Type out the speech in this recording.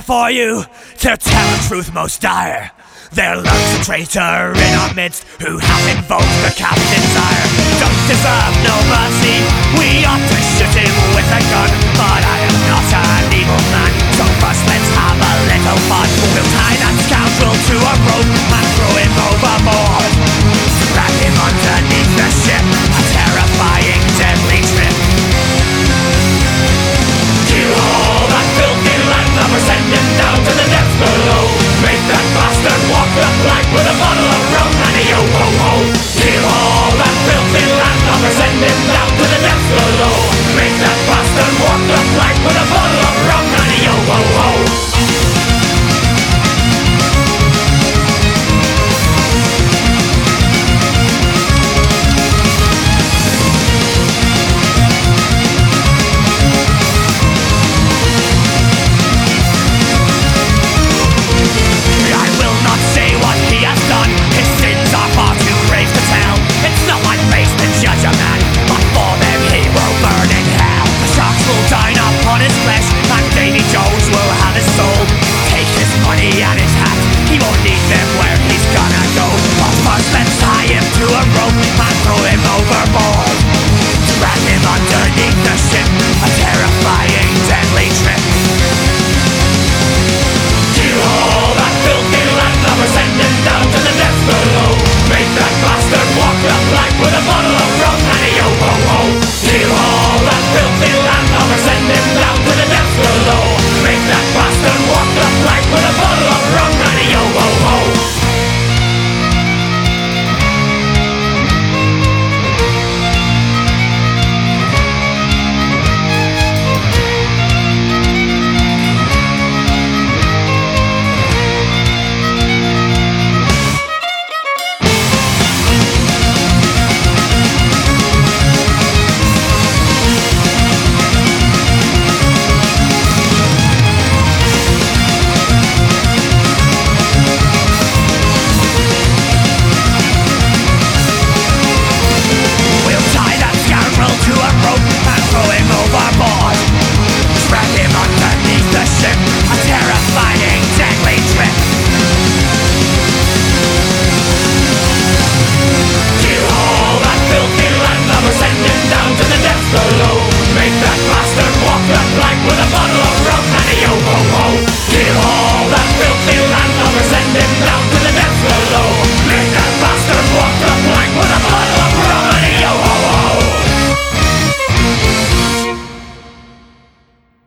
for you to tell a truth most dire. There lurks a traitor in our midst who hath invoked the captain's ire. Don't deserve no mercy, we ought to shoot him with a gun, but I am not an evil man.